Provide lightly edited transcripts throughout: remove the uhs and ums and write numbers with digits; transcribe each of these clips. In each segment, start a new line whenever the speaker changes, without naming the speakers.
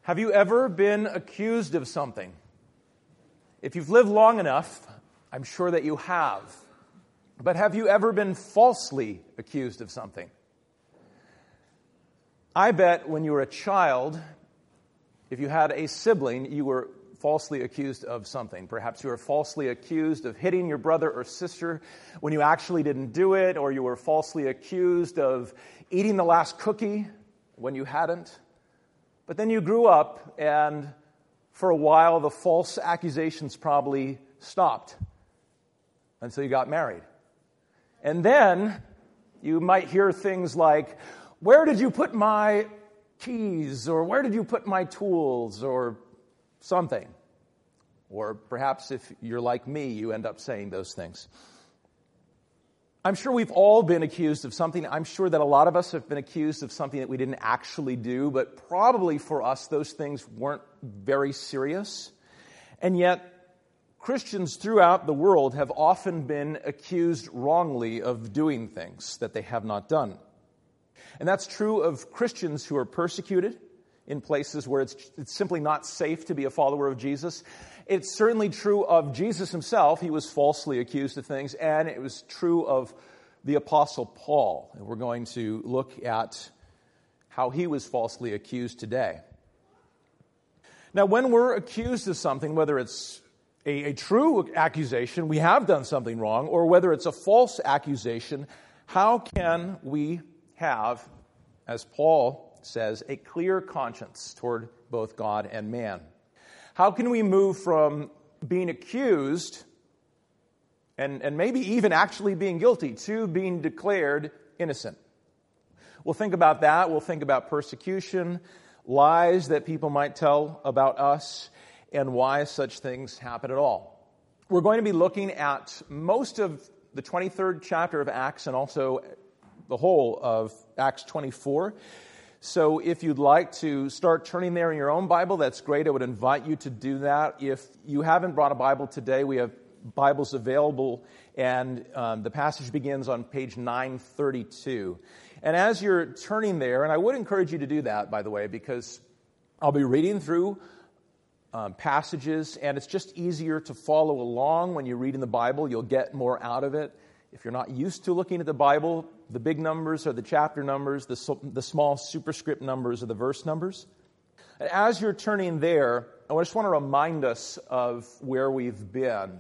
Have you ever been accused of something? If you've lived long enough, I'm sure that you have. But have you ever been falsely accused of something? I bet when you were a child, if you had a sibling, you were falsely accused of something. Perhaps you were falsely accused of hitting your brother or sister when you actually didn't do it, or you were falsely accused of eating the last cookie when you hadn't. But then you grew up, and for a while, the false accusations probably stopped until you got married. And then you might hear things like, "Where did you put my keys?" or "Where did you put my tools?" or something. Or perhaps if you're like me, you end up saying those things. I'm sure we've all been accused of something. I'm sure that a lot of us have been accused of something that we didn't actually do, but probably for us, those things weren't very serious. And yet, Christians throughout the world have often been accused wrongly of doing things that they have not done. And that's true of Christians who are persecuted in places where it's simply not safe to be a follower of Jesus. It's certainly true of Jesus himself. He was falsely accused of things, and it was true of the Apostle Paul. And we're going to look at how he was falsely accused today. Now, when we're accused of something, whether it's a true accusation, we have done something wrong, or whether it's a false accusation, how can we have, as Paul says, a clear conscience toward both God and man? How can we move from being accused and maybe even actually being guilty to being declared innocent? We'll think about that. We'll think about persecution, lies that people might tell about us, and why such things happen at all. We're going to be looking at most of the 23rd chapter of Acts and also the whole of Acts 24. So if you'd like to start turning there in your own Bible, that's great. I would invite you to do that. If you haven't brought a Bible today, we have Bibles available, and the passage begins on page 932. And as you're turning there, and I would encourage you to do that, by the way, because I'll be reading through passages, and it's just easier to follow along when you read in the Bible. You'll get more out of it. If you're not used to looking at the Bible, the big numbers are the chapter numbers, the small superscript numbers are the verse numbers. And as you're turning there, I just want to remind us of where we've been.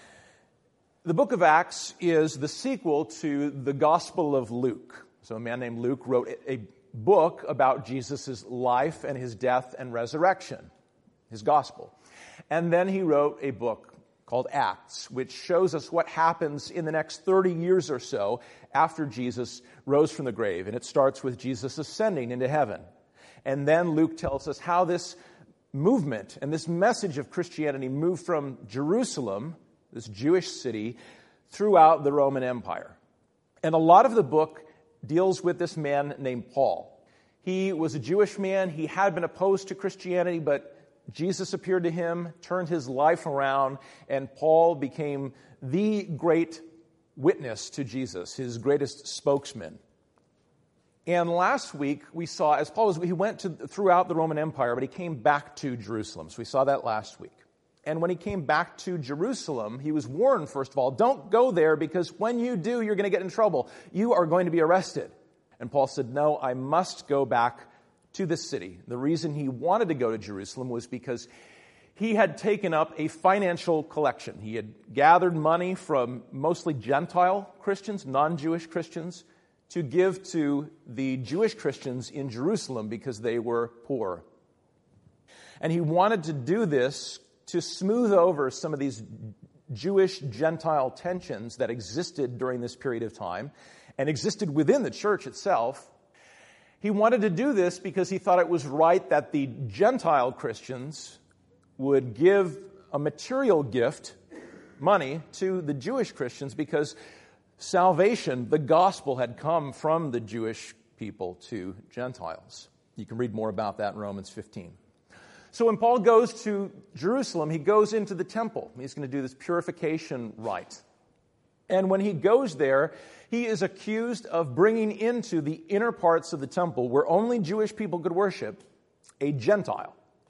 The book of Acts is the sequel to the Gospel of Luke. So a man named Luke wrote a book about Jesus' life and his death and resurrection, his gospel. And then he wrote a book called Acts, which shows us what happens in the next 30 years or so after Jesus rose from the grave. And it starts with Jesus ascending into heaven. And then Luke tells us how this movement and this message of Christianity moved from Jerusalem, this Jewish city, throughout the Roman Empire. And a lot of the book deals with this man named Paul. He was a Jewish man. He had been opposed to Christianity, but Jesus appeared to him, turned his life around, and Paul became the great witness to Jesus, his greatest spokesman. And last week we saw, as Paul he went throughout the Roman Empire, but he came back to Jerusalem. So we saw that last week. And when he came back to Jerusalem, he was warned, first of all, don't go there, because when you do, you're going to get in trouble. You are going to be arrested. And Paul said, no, I must go back to this city. The reason he wanted to go to Jerusalem was because he had taken up a financial collection. He had gathered money from mostly Gentile Christians, non-Jewish Christians, to give to the Jewish Christians in Jerusalem because they were poor. And he wanted to do this to smooth over some of these Jewish-Gentile tensions that existed during this period of time and existed within the church itself. He wanted to do this because he thought it was right that the Gentile Christians would give a material gift, money, to the Jewish Christians because salvation, the gospel, had come from the Jewish people to Gentiles. You can read more about that in Romans 15. So when Paul goes to Jerusalem, he goes into the temple. He's going to do this purification rite. And when he goes there, he is accused of bringing into the inner parts of the temple, where only Jewish people could worship, a Gentile.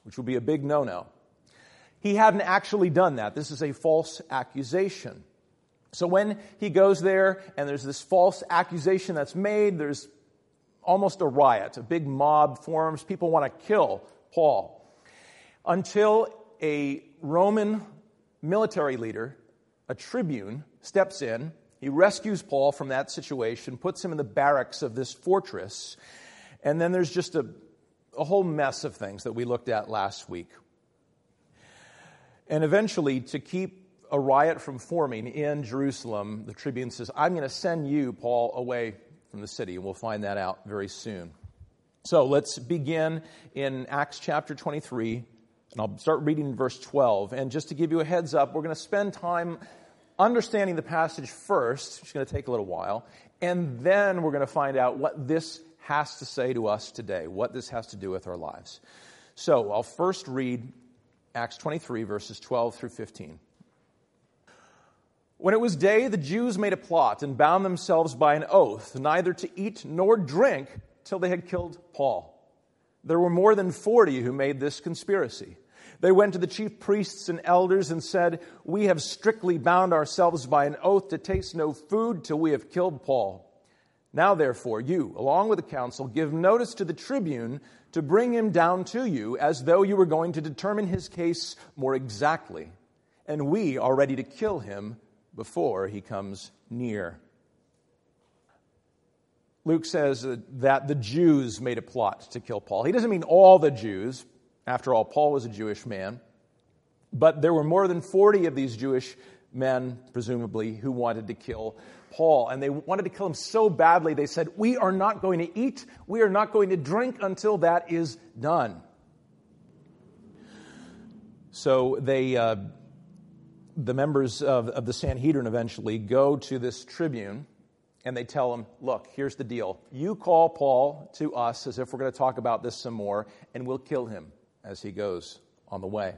which would be a big no-no. He hadn't actually done that. This is a false accusation. So when he goes there and there's this false accusation that's made, there's almost a riot. A big mob forms. People want to kill Paul. Until a Roman military leader, a tribune, steps in. He rescues Paul from that situation, puts him in the barracks of this fortress, and then there's just a whole mess of things that we looked at last week. And eventually, to keep a riot from forming in Jerusalem, the tribune says, I'm going to send you, Paul, away from the city, and we'll find that out very soon. So let's begin in Acts chapter 23, and I'll start reading in verse 12. And just to give you a heads up, we're going to spend time understanding the passage first, which is going to take a little while, and then we're going to find out what this has to say to us today, what this has to do with our lives. So I'll first read Acts 23, verses 12 through 15. When it was day, the Jews made a plot and bound themselves by an oath, neither to eat nor drink till they had killed Paul. There were more than 40 who made this conspiracy. They went to the chief priests and elders and said, we have strictly bound ourselves by an oath to taste no food till we have killed Paul. Now, therefore, you, along with the council, give notice to the tribune to bring him down to you, as though you were going to determine his case more exactly. And we are ready to kill him before he comes near. Luke says that the Jews made a plot to kill Paul. He doesn't mean all the Jews. After all, Paul was a Jewish man. But there were more than 40 of these Jewish men, presumably, who wanted to kill Paul. And they wanted to kill him so badly, they said, we are not going to eat, we are not going to drink until that is done. So the members of the Sanhedrin eventually go to this tribune, and they tell him, look, here's the deal. You call Paul to us as if we're going to talk about this some more, and we'll kill him as he goes on the way.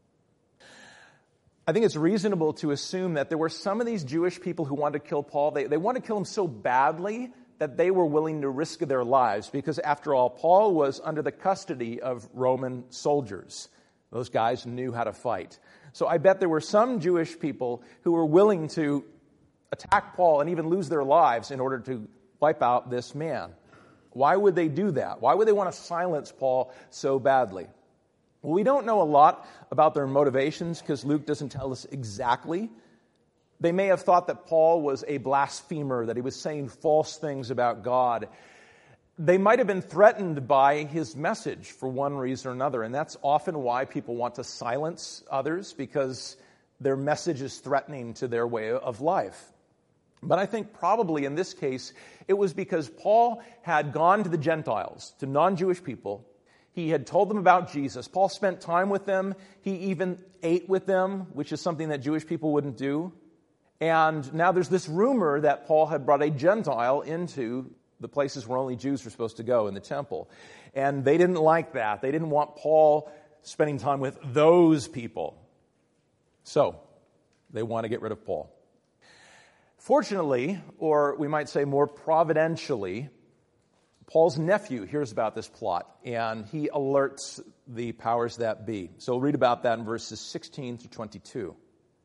I think it's reasonable to assume that there were some of these Jewish people who wanted to kill Paul. They wanted to kill him so badly that they were willing to risk their lives, because after all, Paul was under the custody of Roman soldiers. Those guys knew how to fight. So I bet there were some Jewish people who were willing to attack Paul and even lose their lives in order to wipe out this man. Why would they do that? Why would they want to silence Paul so badly? Well, we don't know a lot about their motivations because Luke doesn't tell us exactly. They may have thought that Paul was a blasphemer, that he was saying false things about God. They might have been threatened by his message for one reason or another, and that's often why people want to silence others, because their message is threatening to their way of life. But I think probably in this case, it was because Paul had gone to the Gentiles, to non-Jewish people. He had told them about Jesus. Paul spent time with them. He even ate with them, which is something that Jewish people wouldn't do. And now there's this rumor that Paul had brought a Gentile into the places where only Jews were supposed to go, in the temple. And they didn't like that. They didn't want Paul spending time with those people. So they want to get rid of Paul. Fortunately, or we might say more providentially, Paul's nephew hears about this plot, and he alerts the powers that be. So we'll read about that in verses 16 to 22.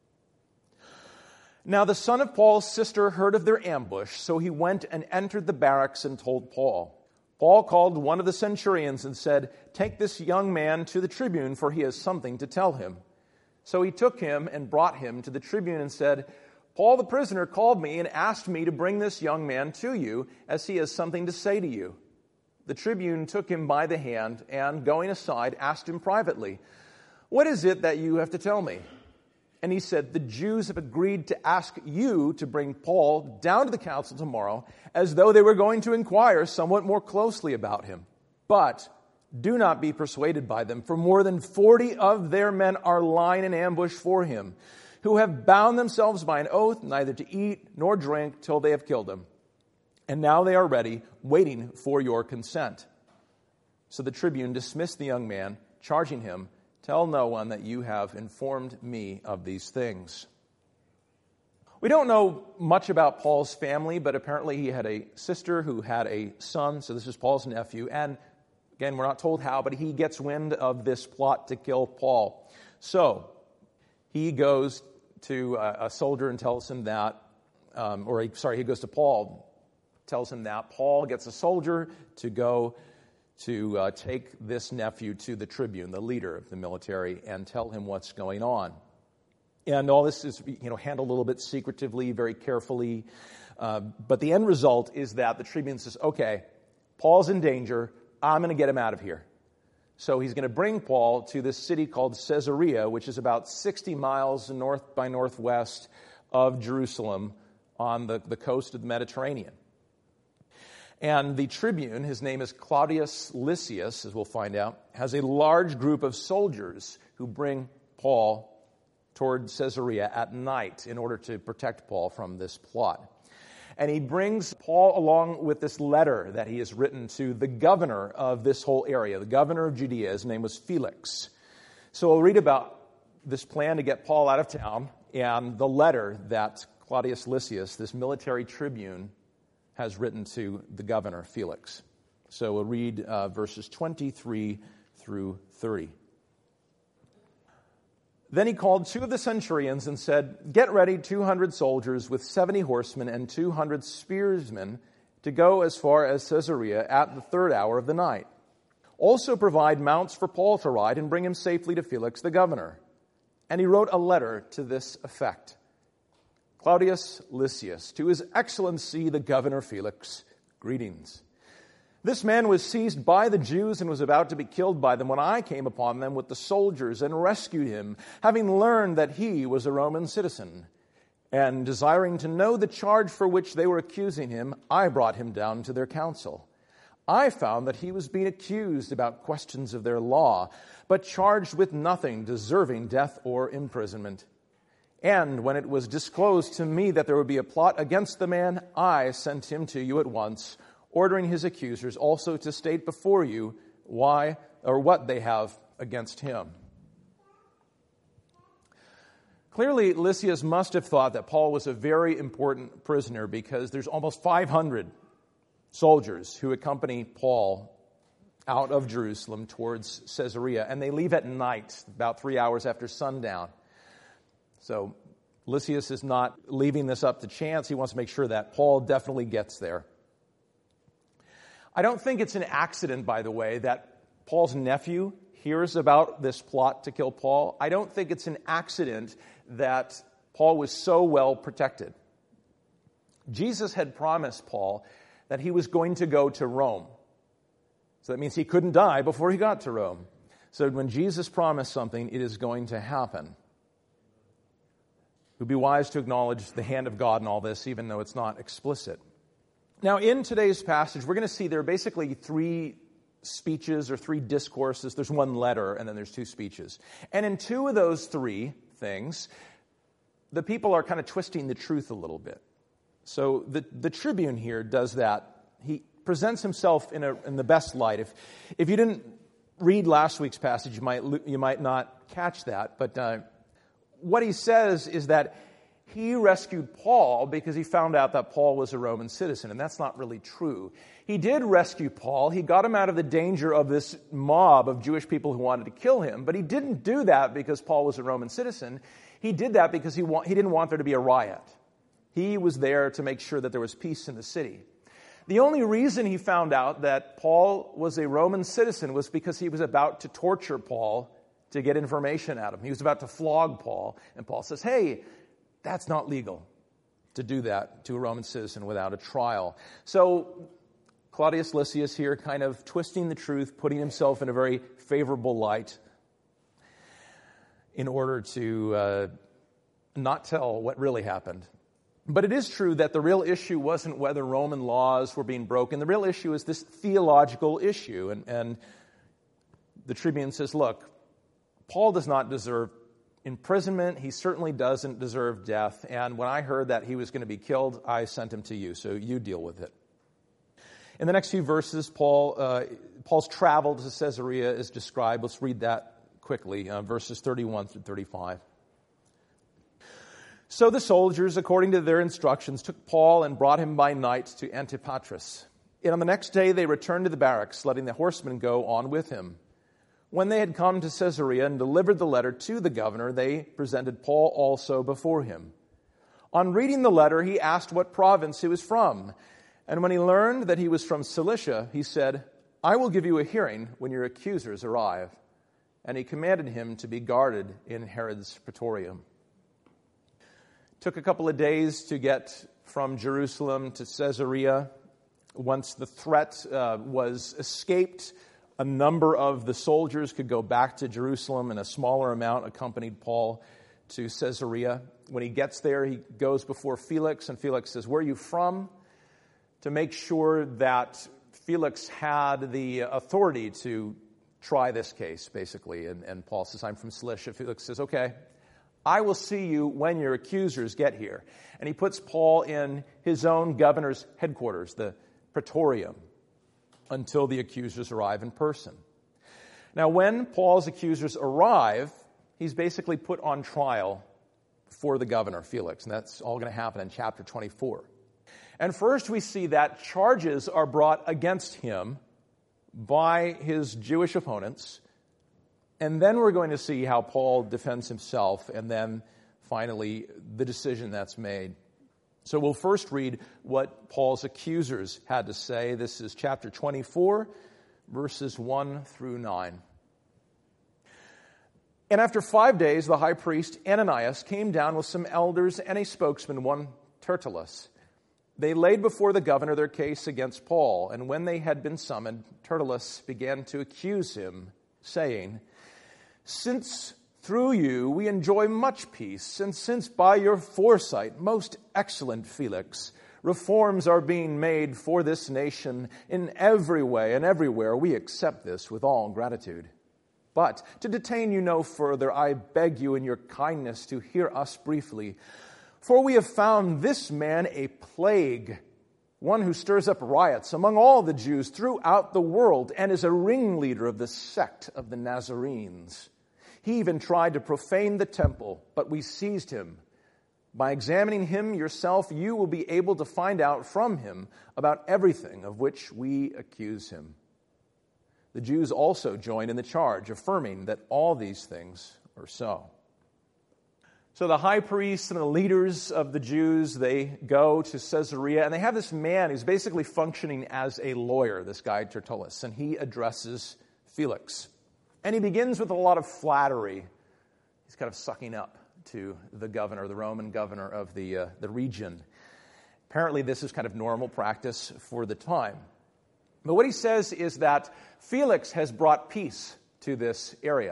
Now the son of Paul's sister heard of their ambush, so he went and entered the barracks and told Paul. Paul called one of the centurions and said, take this young man to the tribune, for he has something to tell him. So he took him and brought him to the tribune and said, Paul the prisoner called me and asked me to bring this young man to you, as he has something to say to you. The tribune took him by the hand and, going aside, asked him privately, what is it that you have to tell me? And he said, the Jews have agreed to ask you to bring Paul down to the council tomorrow, as though they were going to inquire somewhat more closely about him. But do not be persuaded by them, for more than 40 of their men are lying in ambush for him, who have bound themselves by an oath neither to eat nor drink till they have killed him. And now they are ready, waiting for your consent. So the tribune dismissed the young man, charging him, tell no one that you have informed me of these things. We don't know much about Paul's family, but apparently he had a sister who had a son, so this is Paul's nephew, and Again, we're not told how, but he gets wind of this plot to kill Paul. So he goes to a soldier and tells him that, he goes to Paul, tells him that. Paul gets a soldier to go to take this nephew to the tribune, the leader of the military, and tell him what's going on. And all this is, handled a little bit secretively, very carefully. But the end result is that the tribune says, okay, Paul's in danger. I'm going to get him out of here. So he's going to bring Paul to this city called Caesarea, which is about 60 miles north by northwest of Jerusalem on the coast of the Mediterranean. And the tribune, his name is Claudius Lysias, as we'll find out, has a large group of soldiers who bring Paul toward Caesarea at night in order to protect Paul from this plot. And he brings Paul along with this letter that he has written to the governor of this whole area, the governor of Judea. His name was Felix. So we'll read about this plan to get Paul out of town and the letter that Claudius Lysias, this military tribune, has written to the governor, Felix. So we'll read verses 23 through 30. Then he called 2 of the centurions and said, "Get ready 200 soldiers with 70 horsemen and 200 spearsmen to go as far as Caesarea at the 3rd hour of the night. Also provide mounts for Paul to ride and bring him safely to Felix the governor." And he wrote a letter to this effect. Claudius Lysias, to His Excellency the Governor Felix, greetings. This man was seized by the Jews and was about to be killed by them when I came upon them with the soldiers and rescued him, having learned that he was a Roman citizen. And desiring to know the charge for which they were accusing him, I brought him down to their council. I found that he was being accused about questions of their law, but charged with nothing deserving death or imprisonment. And when it was disclosed to me that there would be a plot against the man, I sent him to you at once, ordering his accusers also to state before you why or what they have against him. Clearly, Lysias must have thought that Paul was a very important prisoner because there's almost 500 soldiers who accompany Paul out of Jerusalem towards Caesarea, and they leave at night, about 3 hours after sundown. So Lysias is not leaving this up to chance. He wants to make sure that Paul definitely gets there. I don't think it's an accident, by the way, that Paul's nephew hears about this plot to kill Paul. I don't think it's an accident that Paul was so well protected. Jesus had promised Paul that he was going to go to Rome. So that means he couldn't die before he got to Rome. So when Jesus promised something, it is going to happen. It would be wise to acknowledge the hand of God in all this, even though it's not explicit. Now, in today's passage, we're going to see there are basically 3 speeches or 3 discourses. There's 1 letter, and then there's 2 speeches. And in 2 of those 3 things, the people are kind of twisting the truth a little bit. So the tribune here does that. He presents himself in the best light. If you didn't read last week's passage, you might not catch that. But what he says is that he rescued Paul because he found out that Paul was a Roman citizen, and that's not really true. He did rescue Paul. He got him out of the danger of this mob of Jewish people who wanted to kill him, but he didn't do that because Paul was a Roman citizen. He did that because he didn't want there to be a riot. He was there to make sure that there was peace in the city. The only reason he found out that Paul was a Roman citizen was because he was about to torture Paul to get information out of him. He was about to flog Paul, and Paul says, "Hey, that's not legal to do that to a Roman citizen without a trial." So Claudius Lysias here kind of twisting the truth, putting himself in a very favorable light in order to not tell what really happened. But it is true that the real issue wasn't whether Roman laws were being broken. The real issue is this theological issue. And the tribune says, look, Paul does not deserve imprisonment. He certainly doesn't deserve death. And when I heard that he was going to be killed, I sent him to you. So you deal with it. In the next few verses, Paul's travel to Caesarea is described. Let's read that quickly, verses 31 through 35. So the soldiers, according to their instructions, took Paul and brought him by night to Antipatris. And on the next day they returned to the barracks, letting the horsemen go on with him. When they had come to Caesarea and delivered the letter to the governor, they presented Paul also before him. On reading the letter, he asked what province he was from. And when he learned that he was from Cilicia, he said, "I will give you a hearing when your accusers arrive." And he commanded him to be guarded in Herod's praetorium. It took a couple of days to get from Jerusalem to Caesarea. Once the threat was escaped, a number of the soldiers could go back to Jerusalem, and a smaller amount accompanied Paul to Caesarea. When he gets there, he goes before Felix, and Felix says, "Where are you from?" To make sure that Felix had the authority to try this case, basically. And Paul says, "I'm from Cilicia." Felix says, "Okay, I will see you when your accusers get here." And he puts Paul in his own governor's headquarters, the praetorium, until the accusers arrive in person. Now, when Paul's accusers arrive, he's basically put on trial for the governor, Felix, and that's all going to happen in chapter 24. And first we see that charges are brought against him by his Jewish opponents, and then we're going to see how Paul defends himself, and then finally the decision that's made. So we'll first read what Paul's accusers had to say. This is chapter 24, verses 1 through 9. And after 5 days, the high priest Ananias came down with some elders and a spokesman, one Tertullus. They laid before the governor their case against Paul, and when they had been summoned, Tertullus began to accuse him, saying, "Since through you we enjoy much peace, and since by your foresight, most excellent Felix, reforms are being made for this nation in every way and everywhere, we accept this with all gratitude. But to detain you no further, I beg you in your kindness to hear us briefly. For we have found this man a plague, one who stirs up riots among all the Jews throughout the world and is a ringleader of the sect of the Nazarenes. He even tried to profane the temple, but we seized him. By examining him yourself, you will be able to find out from him about everything of which we accuse him." The Jews also joined in the charge, affirming that all these things are so. So the high priests and the leaders of the Jews, they go to Caesarea, and they have this man who's basically functioning as a lawyer, this guy Tertullus, and he addresses Felix. And he begins with a lot of flattery. He's kind of sucking up to the governor, the Roman governor of the region. Apparently this is kind of normal practice for the time. But what he says is that Felix has brought peace to this area.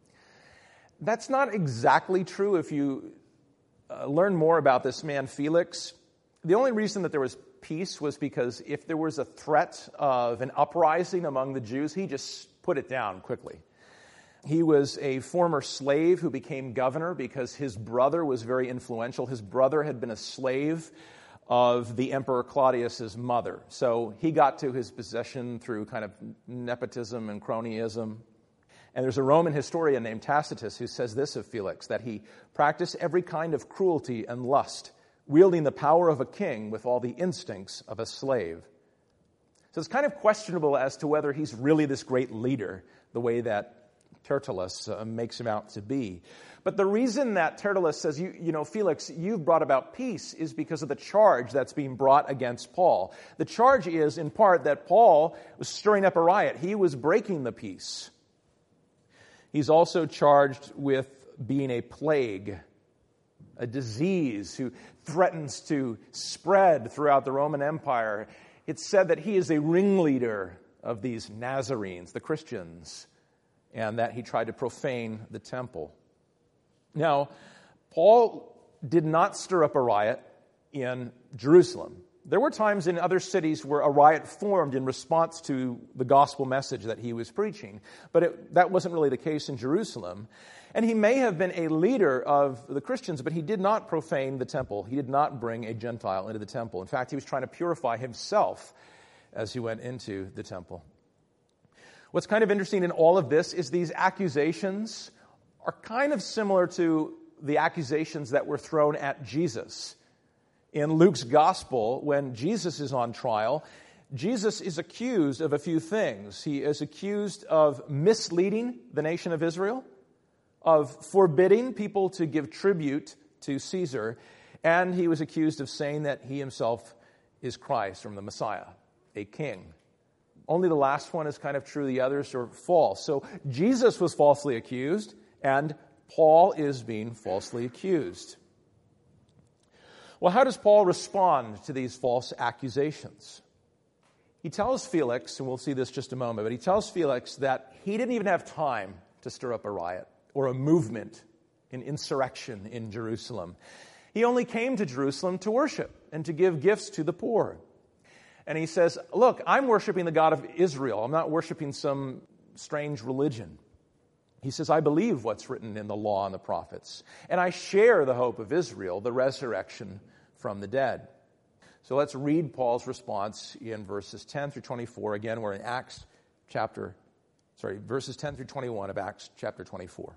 That's not exactly true if you learn more about this man Felix. The only reason that there was peace was because if there was a threat of an uprising among the Jews, he just put it down quickly. He was a former slave who became governor because his brother was very influential. His brother had been a slave of the Emperor Claudius's mother. So he got to his position through kind of nepotism and cronyism. And there's a Roman historian named Tacitus who says this of Felix, that he practiced every kind of cruelty and lust, wielding the power of a king with all the instincts of a slave. So it's kind of questionable as to whether he's really this great leader, the way that Tertullus makes him out to be. But the reason that Tertullus says, you know, Felix, you've brought about peace is because of the charge that's being brought against Paul. The charge is, in part, that Paul was stirring up a riot. He was breaking the peace. He's also charged with being a plague, a disease who threatens to spread throughout the Roman Empire. It's said that he is a ringleader of these Nazarenes, the Christians, and that he tried to profane the temple. Now, Paul did not stir up a riot in Jerusalem. There were times in other cities where a riot formed in response to the gospel message that he was preaching, but that wasn't really the case in Jerusalem. And he may have been a leader of the Christians, but he did not profane the temple. He did not bring a Gentile into the temple. In fact, he was trying to purify himself as he went into the temple. What's kind of interesting in all of this is these accusations are kind of similar to the accusations that were thrown at Jesus. In Luke's gospel, when Jesus is on trial, Jesus is accused of a few things. He is accused of misleading the nation of Israel, of forbidding people to give tribute to Caesar, and he was accused of saying that he himself is Christ, or the Messiah, a king. Only the last one is kind of true. The others are false. So Jesus was falsely accused, and Paul is being falsely accused. Well, how does Paul respond to these false accusations? He tells Felix, and we'll see this just a moment, but he tells Felix that he didn't even have time to stir up a riot or a movement, an insurrection in Jerusalem. He only came to Jerusalem to worship and to give gifts to the poor. And he says, look, I'm worshiping the God of Israel. I'm not worshiping some strange religion. He says, I believe what's written in the law and the prophets, and I share the hope of Israel, the resurrection from the dead. So let's read Paul's response in verses 10 through 24. Again, we're in verses 10 through 21 of Acts chapter 24.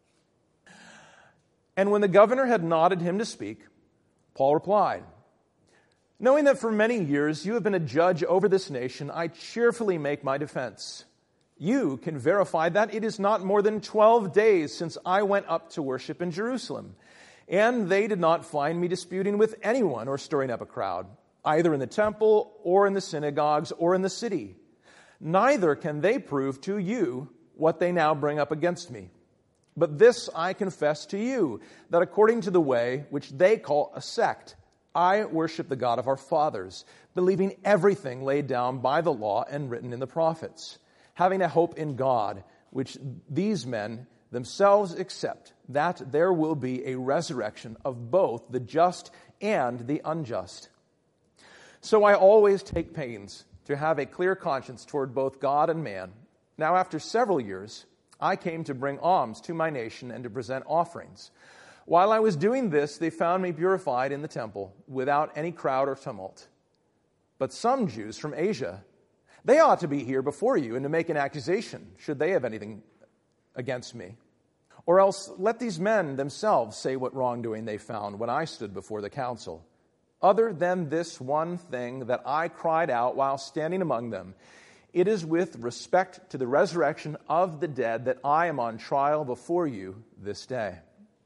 And when the governor had nodded him to speak, Paul replied, knowing that for many years you have been a judge over this nation, I cheerfully make my defense. You can verify that it is not more than 12 days since I went up to worship in Jerusalem, and they did not find me disputing with anyone or stirring up a crowd, either in the temple or in the synagogues or in the city. Neither can they prove to you what they now bring up against me. But this I confess to you, that according to the way which they call a sect, I worship the God of our fathers, believing everything laid down by the law and written in the prophets, having a hope in God, which these men themselves accept, that there will be a resurrection of both the just and the unjust. So I always take pains to have a clear conscience toward both God and man. Now after several years, I came to bring alms to my nation and to present offerings. While I was doing this, they found me purified in the temple, without any crowd or tumult. But some Jews from Asia, they ought to be here before you and to make an accusation, should they have anything against me. Or else let these men themselves say what wrongdoing they found when I stood before the council. Other than this one thing that I cried out while standing among them, it is with respect to the resurrection of the dead that I am on trial before you this day.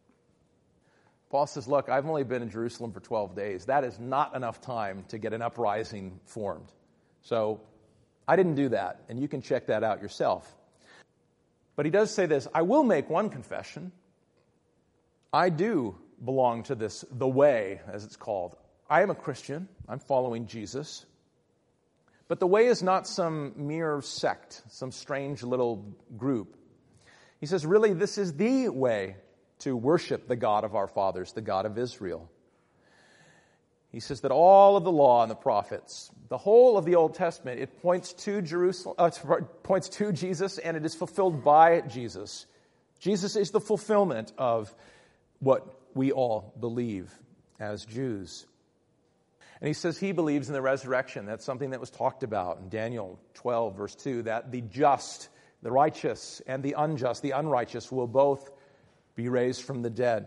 Paul says, look, I've only been in Jerusalem for 12 days. That is not enough time to get an uprising formed. So I didn't do that, and you can check that out yourself. But he does say this, I will make one confession. I do belong to this, the way, as it's called. I am a Christian. I'm following Jesus. But the way is not some mere sect, some strange little group. He says, really, this is the way to worship the God of our fathers, the God of Israel. He says that all of the law and the prophets, the whole of the Old Testament, it points to points to Jesus, and it is fulfilled by Jesus. Jesus is the fulfillment of what we all believe as Jews. And he says he believes in the resurrection. That's something that was talked about in Daniel 12, verse 2, that the just, the righteous, and the unjust, the unrighteous, will both be raised from the dead.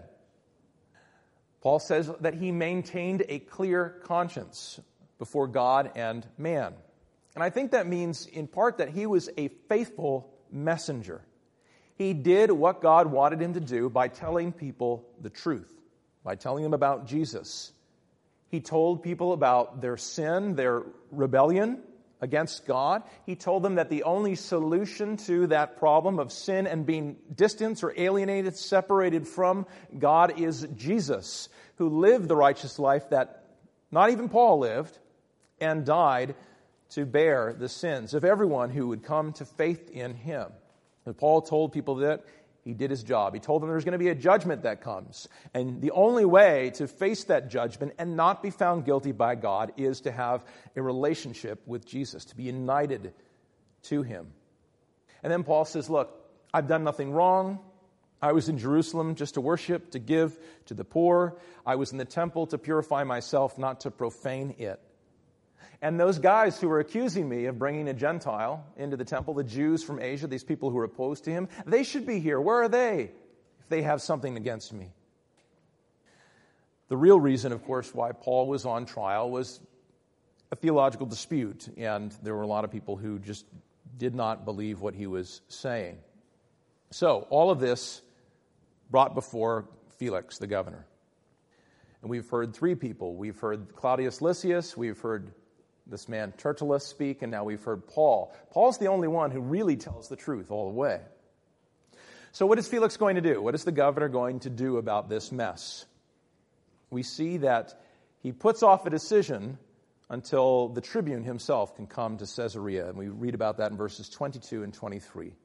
Paul says that he maintained a clear conscience before God and man. And I think that means, in part, that he was a faithful messenger. He did what God wanted him to do by telling people the truth, by telling them about Jesus. He told people about their sin, their rebellion against God. He told them that the only solution to that problem of sin and being distanced or alienated, separated from God, is Jesus, who lived the righteous life that not even Paul lived and died to bear the sins of everyone who would come to faith in him. And Paul told people that he did his job. He told them there's going to be a judgment that comes. And the only way to face that judgment and not be found guilty by God is to have a relationship with Jesus, to be united to him. And then Paul says, look, I've done nothing wrong. I was in Jerusalem just to worship, to give to the poor. I was in the temple to purify myself, not to profane it. And those guys who were accusing me of bringing a Gentile into the temple, the Jews from Asia, these people who were opposed to him, they should be here. Where are they if they have something against me? The real reason, of course, why Paul was on trial was a theological dispute, and there were a lot of people who just did not believe what he was saying. So, all of this brought before Felix, the governor. And we've heard three people. We've heard Claudius Lysias, we've heard this man Tertullus speak, and now we've heard Paul. Paul's the only one who really tells the truth all the way. So what is Felix going to do? What is the governor going to do about this mess? We see that he puts off a decision until the tribune himself can come to Caesarea, and we read about that in verses 22 and 23.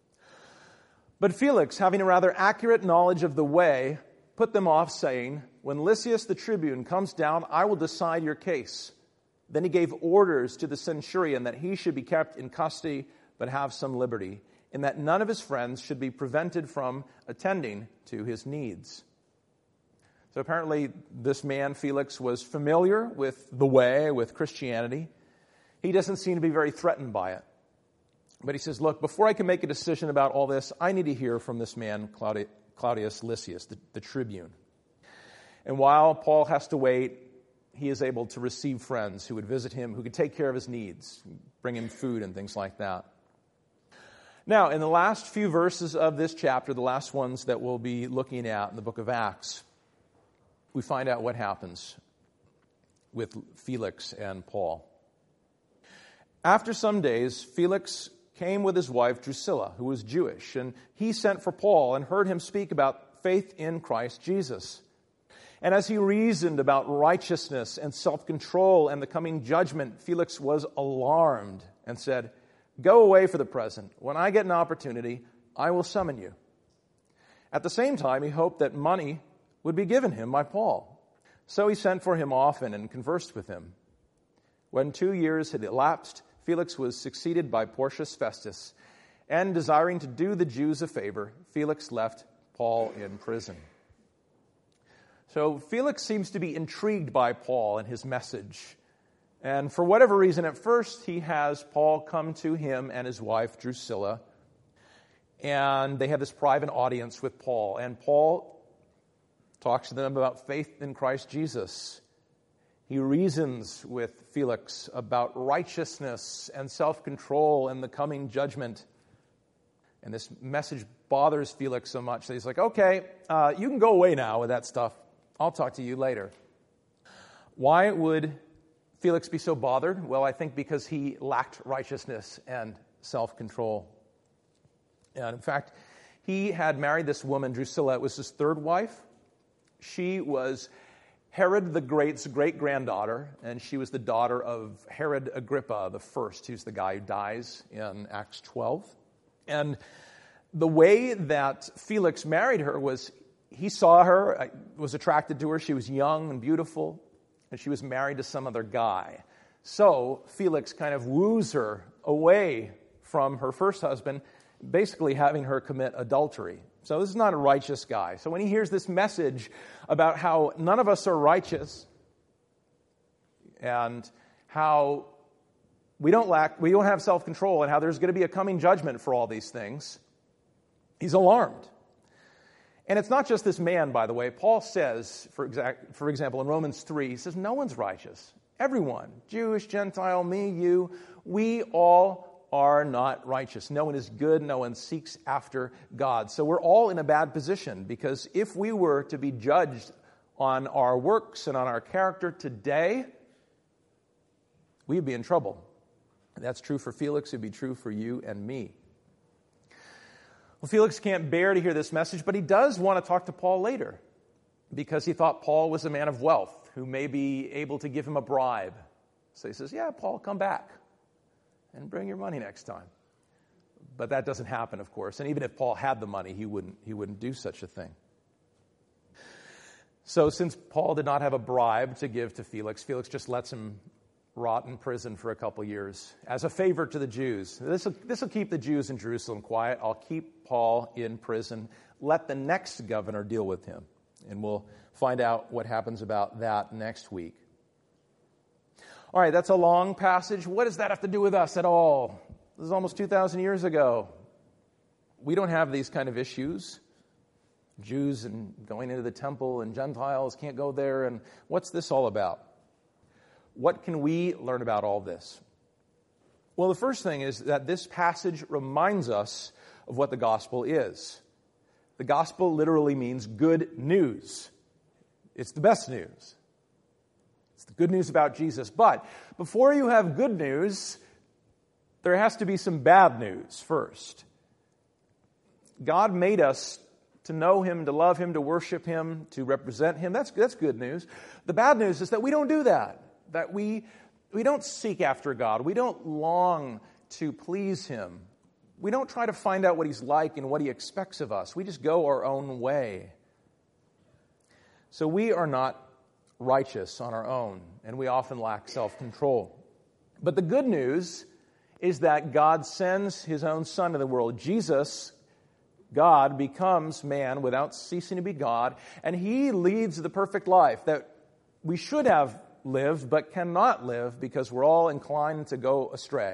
But Felix, having a rather accurate knowledge of the way, put them off, saying, "When Lysias the tribune comes down, I will decide your case." Then he gave orders to the centurion that he should be kept in custody, but have some liberty, and that none of his friends should be prevented from attending to his needs. So apparently this man, Felix, was familiar with the way, with Christianity. He doesn't seem to be very threatened by it. But he says, look, before I can make a decision about all this, I need to hear from this man, Claudius Lysias, the tribune. And while Paul has to wait, he is able to receive friends who would visit him, who could take care of his needs, bring him food and things like that. Now, in the last few verses of this chapter, the last ones that we'll be looking at in the book of Acts, we find out what happens with Felix and Paul. After some days, Felix came with his wife Drusilla, who was Jewish, and he sent for Paul and heard him speak about faith in Christ Jesus. And as he reasoned about righteousness and self-control and the coming judgment, Felix was alarmed and said, "Go away for the present. When I get an opportunity, I will summon you." At the same time, he hoped that money would be given him by Paul. So he sent for him often and conversed with him. When 2 years had elapsed, Felix was succeeded by Porcius Festus, and desiring to do the Jews a favor, Felix left Paul in prison. So Felix seems to be intrigued by Paul and his message. And for whatever reason, at first he has Paul come to him and his wife Drusilla, and they have this private audience with Paul. And Paul talks to them about faith in Christ Jesus. He reasons with Felix about righteousness and self-control and the coming judgment. And this message bothers Felix so much that he's like, okay, you can go away now with that stuff. I'll talk to you later. Why would Felix be so bothered? Well, I think because he lacked righteousness and self-control. And in fact, he had married this woman, Drusilla. It was his third wife. She was Herod the Great's great-granddaughter, and she was the daughter of Herod Agrippa the First, who's the guy who dies in Acts 12. And the way that Felix married her was he saw her, was attracted to her. She was young and beautiful, and she was married to some other guy. So Felix kind of woos her away from her first husband, basically having her commit adultery. So this is not a righteous guy. So when he hears this message about how none of us are righteous and how we don't have self-control and how there's going to be a coming judgment for all these things, he's alarmed. And it's not just this man, by the way. Paul says, for example, in Romans 3, he says, no one's righteous. Everyone, Jewish, Gentile, me, you, we all are not righteous. No one is good. No one seeks after God. So we're all in a bad position, because if we were to be judged on our works and on our character today, we'd be in trouble. That's true for Felix. It'd be true for you and me. Well, Felix can't bear to hear this message, but he does want to talk to Paul later, because he thought Paul was a man of wealth who may be able to give him a bribe. So he says, yeah, Paul, come back and bring your money next time. But that doesn't happen, of course. And even if Paul had the money, he wouldn't do such a thing. So since Paul did not have a bribe to give to Felix, Felix just lets him rot in prison for a couple years as a favor to the Jews. This will keep the Jews in Jerusalem quiet. I'll keep Paul in prison. Let the next governor deal with him. And we'll find out what happens about that next week. All right, that's a long passage. What does that have to do with us at all? This is almost 2,000 years ago. We don't have these kind of issues. Jews and going into the temple and Gentiles can't go there. And what's this all about? What can we learn about all this? Well, the first thing is that this passage reminds us of what the gospel is. The gospel literally means good news. It's the best news. It's the good news about Jesus. But before you have good news, there has to be some bad news first. God made us to know Him, to love Him, to worship Him, to represent Him. That's good news. The bad news is that we don't do that. That we don't seek after God. We don't long to please Him. We don't try to find out what He's like and what He expects of us. We just go our own way. So we are not righteous on our own, and we often lack self-control. But the good news is that God sends His own Son to the world. Jesus, God, becomes man without ceasing to be God, and He leads the perfect life that we should have lived but cannot live because we're all inclined to go astray.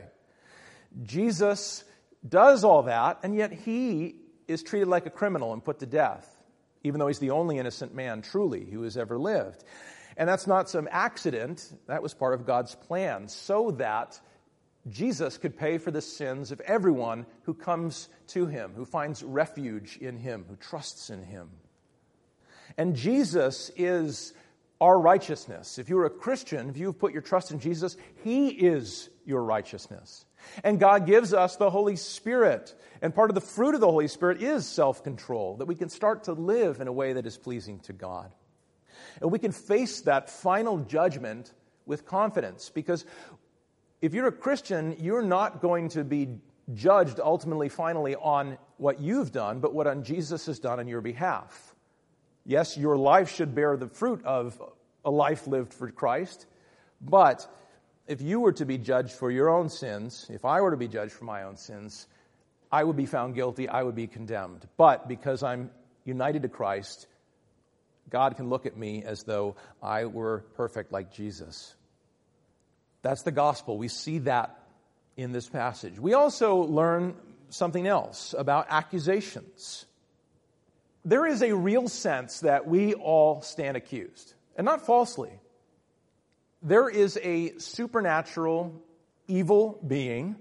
Jesus does all that, and yet He is treated like a criminal and put to death, even though He's the only innocent man truly who has ever lived. And that's not some accident. That was part of God's plan, so that Jesus could pay for the sins of everyone who comes to Him, who finds refuge in Him, who trusts in Him. And Jesus is our righteousness. If you're a Christian, if you've put your trust in Jesus, He is your righteousness. And God gives us the Holy Spirit. And part of the fruit of the Holy Spirit is self-control, that we can start to live in a way that is pleasing to God. And we can face that final judgment with confidence, because if you're a Christian, you're not going to be judged ultimately, finally, on what you've done, but what Jesus has done on your behalf. Yes, your life should bear the fruit of a life lived for Christ, but if you were to be judged for your own sins, if I were to be judged for my own sins, I would be found guilty, I would be condemned. But because I'm united to Christ, God can look at me as though I were perfect like Jesus. That's the gospel. We see that in this passage. We also learn something else about accusations. There is a real sense that we all stand accused, and not falsely. There is a supernatural evil being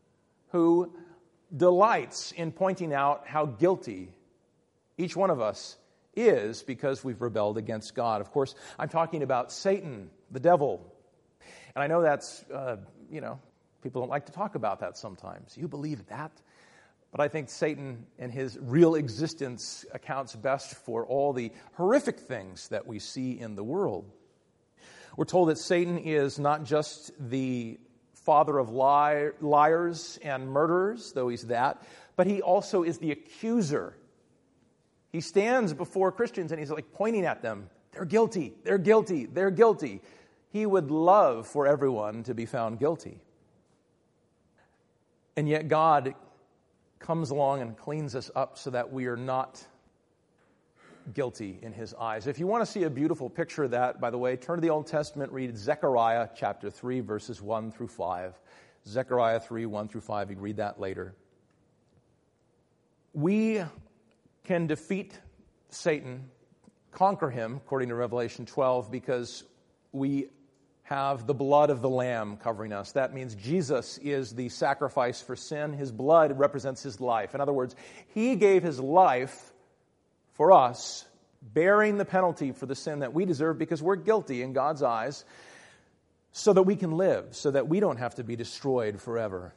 who delights in pointing out how guilty each one of us is because we've rebelled against God. Of course, I'm talking about Satan, the devil. And I know that's, people don't like to talk about that sometimes. You believe that? But I think Satan and his real existence accounts best for all the horrific things that we see in the world. We're told that Satan is not just the father of liars and murderers, though he's that, but he also is the accuser. He stands before Christians and he's like pointing at them. They're guilty, they're guilty, they're guilty. He would love for everyone to be found guilty. And yet God comes along and cleans us up so that we are not guilty in His eyes. If you want to see a beautiful picture of that, by the way, turn to the Old Testament, read Zechariah chapter 3, verses 1 through 5. Zechariah 3, 1 through 5, you can read that later. We can defeat Satan, conquer him, according to Revelation 12, because we have the blood of the Lamb covering us. That means Jesus is the sacrifice for sin. His blood represents His life. In other words, He gave His life for us, bearing the penalty for the sin that we deserve because we're guilty in God's eyes, so that we can live, so that we don't have to be destroyed forever.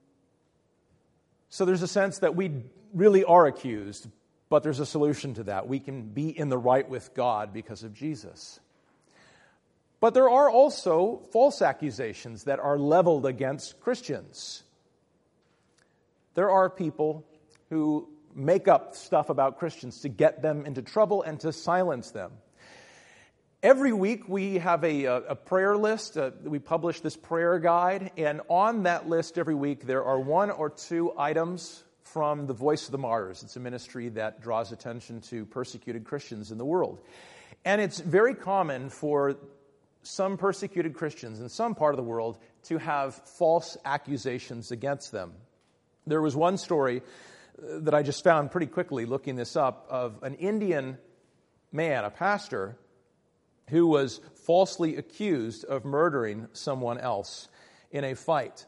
So there's a sense that we really are accused, but there's a solution to that. We can be in the right with God because of Jesus. But there are also false accusations that are leveled against Christians. There are people who make up stuff about Christians to get them into trouble and to silence them. Every week we have a prayer list. We publish this prayer guide, and on that list every week there are one or two items from the Voice of the Martyrs. It's a ministry that draws attention to persecuted Christians in the world. And it's very common for some persecuted Christians in some part of the world to have false accusations against them. There was one story that I just found pretty quickly looking this up of an Indian man, a pastor, who was falsely accused of murdering someone else in a fight.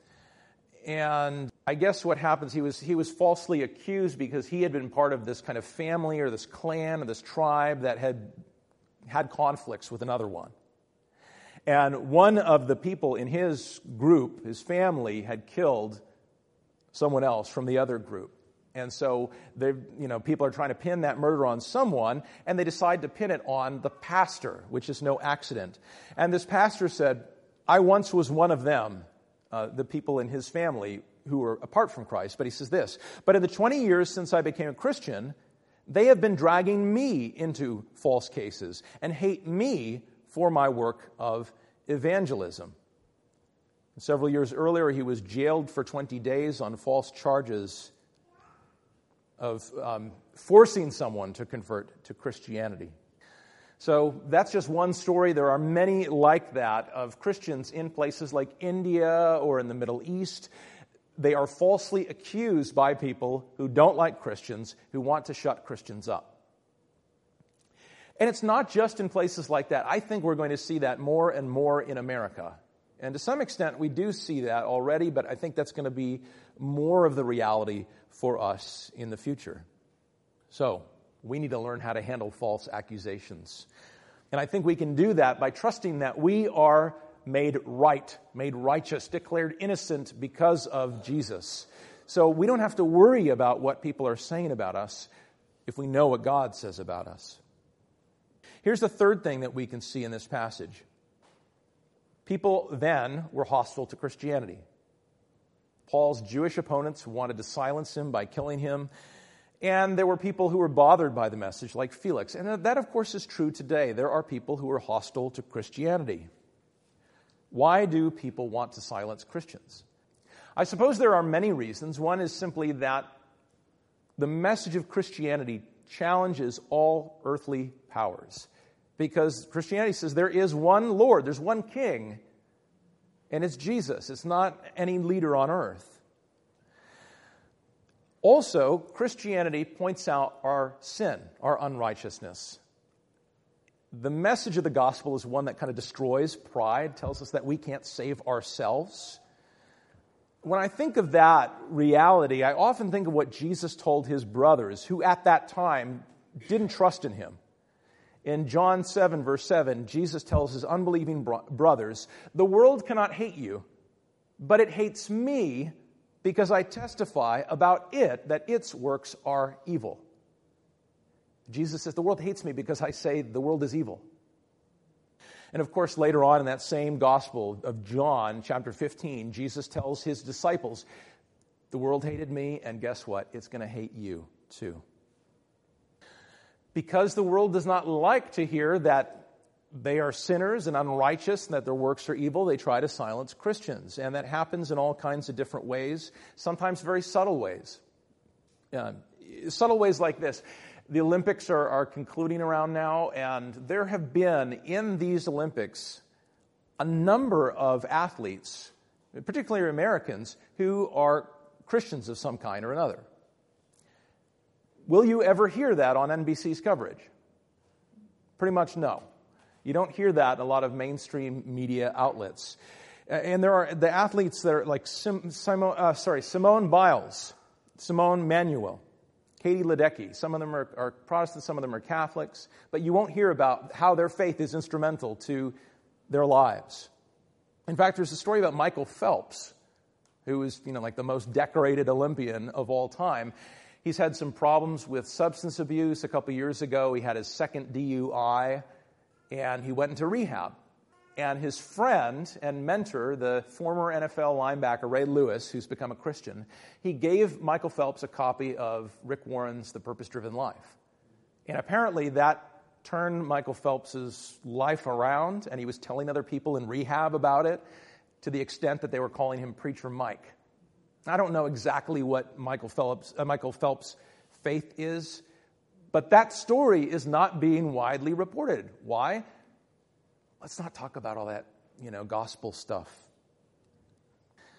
And I guess what happens, he was falsely accused because he had been part of this kind of family or this clan or this tribe that had conflicts with another one. And one of the people in his group, his family, had killed someone else from the other group. And so people are trying to pin that murder on someone, and they decide to pin it on the pastor, which is no accident. And this pastor said, I once was one of them, the people in his family who were apart from Christ. But he says this, but in the 20 years since I became a Christian, they have been dragging me into false cases and hate me for my work of evangelism. Several years earlier, he was jailed for 20 days on false charges of forcing someone to convert to Christianity. So that's just one story. There are many like that of Christians in places like India or in the Middle East. They are falsely accused by people who don't like Christians, who want to shut Christians up. And it's not just in places like that. I think we're going to see that more and more in America. And to some extent, we do see that already, but I think that's going to be more of the reality for us in the future. So, we need to learn how to handle false accusations. And I think we can do that by trusting that we are made right, made righteous, declared innocent because of Jesus. So we don't have to worry about what people are saying about us if we know what God says about us. Here's the third thing that we can see in this passage. People then were hostile to Christianity. Paul's Jewish opponents wanted to silence him by killing him. And there were people who were bothered by the message, like Felix. And that, of course, is true today. There are people who are hostile to Christianity. Why do people want to silence Christians? I suppose there are many reasons. One is simply that the message of Christianity challenges all earthly powers. Because Christianity says there is one Lord, there's one King, and it's Jesus. It's not any leader on earth. Also, Christianity points out our sin, our unrighteousness. The message of the gospel is one that kind of destroys pride, tells us that we can't save ourselves. When I think of that reality, I often think of what Jesus told his brothers, who at that time didn't trust in him. In John 7, verse 7, Jesus tells his unbelieving brothers, "The world cannot hate you, but it hates me because I testify about it that its works are evil." Jesus says, the world hates me because I say the world is evil. And of course, later on in that same gospel of John, chapter 15, Jesus tells his disciples, the world hated me, and guess what? It's going to hate you too. Because the world does not like to hear that they are sinners and unrighteous and that their works are evil, they try to silence Christians. And that happens in all kinds of different ways, sometimes very subtle ways. Subtle ways like this. The Olympics are concluding around now, and there have been in these Olympics a number of athletes, particularly Americans, who are Christians of some kind or another. Will you ever hear that on NBC's coverage? Pretty much no. You don't hear that in a lot of mainstream media outlets. And there are the athletes that are like Simone Biles, Simone Manuel, Katie Ledecky. Some of them are Protestants, some of them are Catholics. But you won't hear about how their faith is instrumental to their lives. In fact, there's a story about Michael Phelps, who is, like the most decorated Olympian of all time. He's had some problems with substance abuse. A couple years ago, he had his second DUI, and he went into rehab. And his friend and mentor, the former NFL linebacker Ray Lewis, who's become a Christian, he gave Michael Phelps a copy of Rick Warren's The Purpose-Driven Life. And apparently that turned Michael Phelps' life around, and he was telling other people in rehab about it, to the extent that they were calling him Preacher Mike. I don't know exactly what Michael Phelps' faith is, but that story is not being widely reported. Why? Let's not talk about all that, gospel stuff.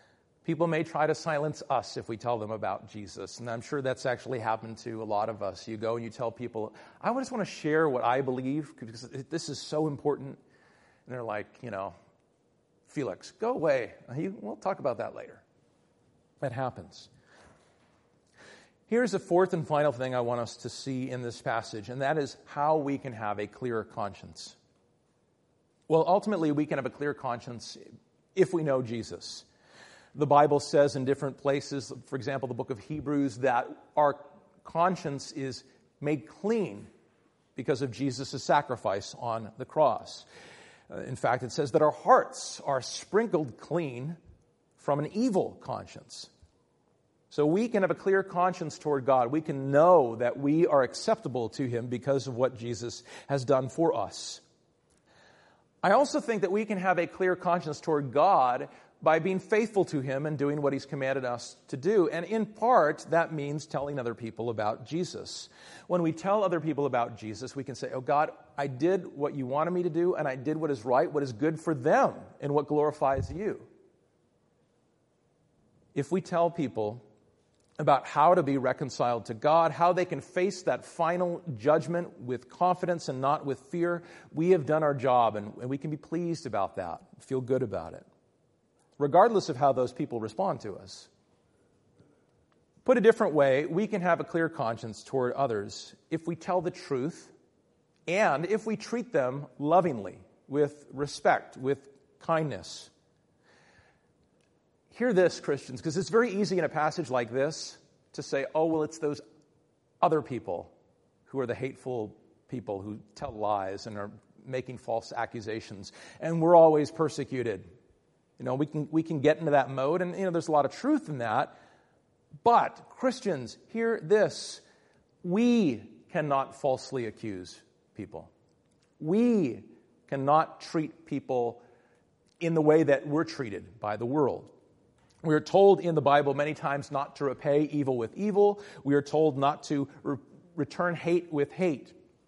People may try to silence us if we tell them about Jesus, and I'm sure that's actually happened to a lot of us. You go and you tell people, I just want to share what I believe because this is so important. And they're like, Felix, go away. We'll talk about that later. That happens. Here's the fourth and final thing I want us to see in this passage, and that is how we can have a clear conscience. Well, ultimately, we can have a clear conscience if we know Jesus. The Bible says in different places, for example, the book of Hebrews, that our conscience is made clean because of Jesus' sacrifice on the cross. In fact, it says that our hearts are sprinkled clean from an evil conscience. So we can have a clear conscience toward God. We can know that we are acceptable to Him because of what Jesus has done for us. I also think that we can have a clear conscience toward God by being faithful to Him and doing what He's commanded us to do. And in part, that means telling other people about Jesus. When we tell other people about Jesus, we can say, oh God, I did what you wanted me to do, and I did what is right, what is good for them, and what glorifies you. If we tell people about how to be reconciled to God, how they can face that final judgment with confidence and not with fear, we have done our job, and we can be pleased about that, feel good about it, regardless of how those people respond to us. Put a different way, we can have a clear conscience toward others if we tell the truth and if we treat them lovingly, with respect, with kindness. Hear this, Christians, because it's very easy in a passage like this to say, oh, well, it's those other people who are the hateful people who tell lies and are making false accusations, and we're always persecuted. We can get into that mode, and there's a lot of truth in that. But Christians, hear this: we cannot falsely accuse people. We cannot treat people in the way that we're treated by the world. We are told in the Bible many times not to repay evil with evil. We are told not to return hate with hate.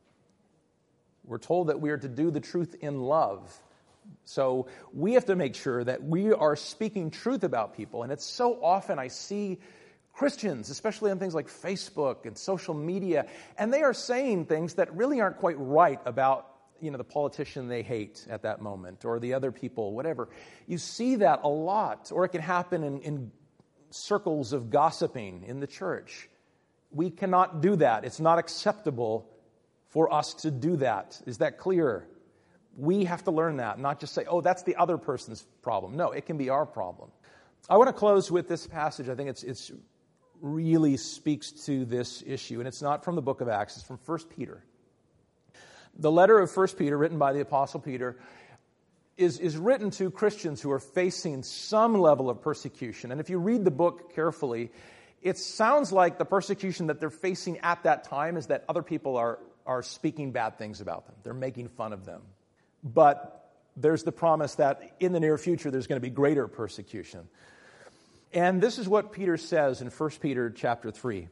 We're told that we are to do the truth in love. So we have to make sure that we are speaking truth about people. And it's so often I see Christians, especially on things like Facebook and social media, and they are saying things that really aren't quite right about the politician they hate at that moment, or the other people, whatever. You see that a lot, or it can happen in circles of gossiping in the church. We cannot do that. It's not acceptable for us to do that. Is that clear? We have to learn that, not just say, oh, that's the other person's problem. No, it can be our problem. I want to close with this passage. I think it's really speaks to this issue, and it's not from the book of Acts. It's from 1 Peter. The letter of 1 Peter, written by the Apostle Peter, is written to Christians who are facing some level of persecution. And if you read the book carefully, it sounds like the persecution that they're facing at that time is that other people are speaking bad things about them. They're making fun of them. But there's the promise that in the near future there's going to be greater persecution. And this is what Peter says in 1 Peter chapter 3,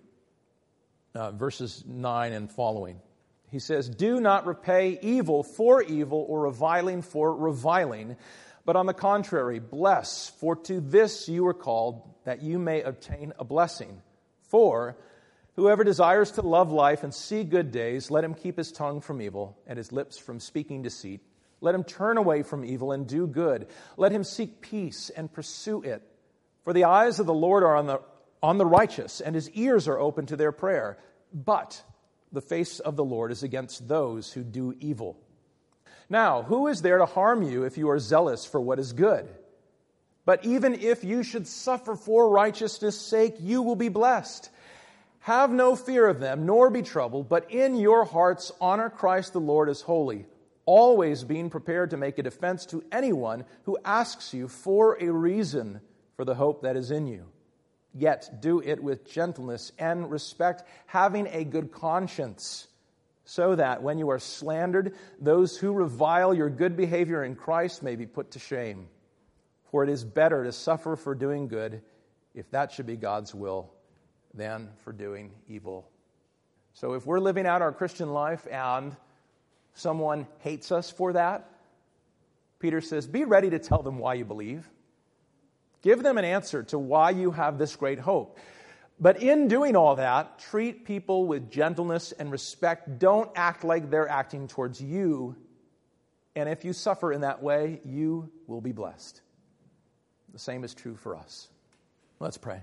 verses 9 and following. He says, do not repay evil for evil or reviling for reviling, but on the contrary, bless, for to this you were called, that you may obtain a blessing. For whoever desires to love life and see good days, let him keep his tongue from evil and his lips from speaking deceit. Let him turn away from evil and do good. Let him seek peace and pursue it. For the eyes of the Lord are on the righteous, and his ears are open to their prayer. But the face of the Lord is against those who do evil. Now, who is there to harm you if you are zealous for what is good? But even if you should suffer for righteousness' sake, you will be blessed. Have no fear of them, nor be troubled, but in your hearts honor Christ the Lord as holy, always being prepared to make a defense to anyone who asks you for a reason for the hope that is in you. Yet do it with gentleness and respect, having a good conscience, so that when you are slandered, those who revile your good behavior in Christ may be put to shame. For it is better to suffer for doing good, if that should be God's will, than for doing evil. So if we're living out our Christian life and someone hates us for that, Peter says, be ready to tell them why you believe. Give them an answer to why you have this great hope. But in doing all that, treat people with gentleness and respect. Don't act like they're acting towards you. And if you suffer in that way, you will be blessed. The same is true for us. Let's pray.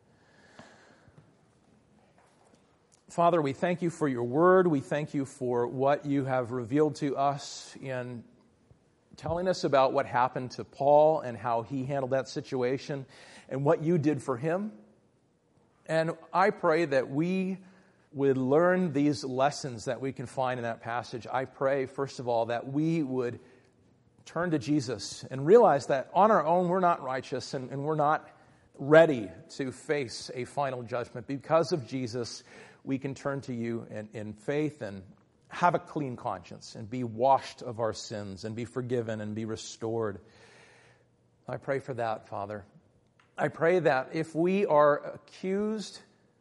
Father, we thank you for your word. We thank you for what you have revealed to us in telling us about what happened to Paul and how he handled that situation and what you did for him. And I pray that we would learn these lessons that we can find in that passage. I pray, first of all, that we would turn to Jesus and realize that on our own we're not righteous and we're not ready to face a final judgment. Because of Jesus, we can turn to you in faith and have a clean conscience and be washed of our sins and be forgiven and be restored. I pray for that, Father. I pray that if we are accused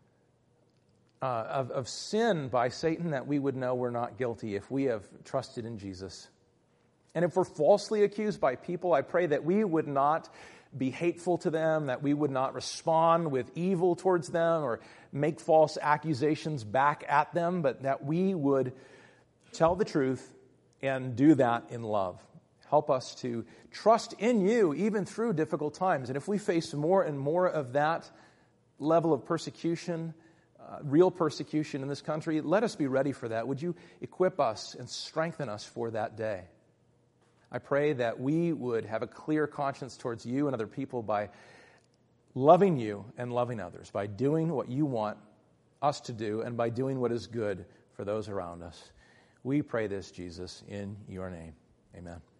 of sin by Satan, that we would know we're not guilty if we have trusted in Jesus. And if we're falsely accused by people, I pray that we would not be hateful to them, that we would not respond with evil towards them or make false accusations back at them, but that we would tell the truth and do that in love. Help us to trust in you even through difficult times. And if we face more and more of that level of persecution, real persecution in this country, let us be ready for that. Would you equip us and strengthen us for that day? I pray that we would have a clear conscience towards you and other people by loving you and loving others, by doing what you want us to do and by doing what is good for those around us. We pray this, Jesus, in your name. Amen.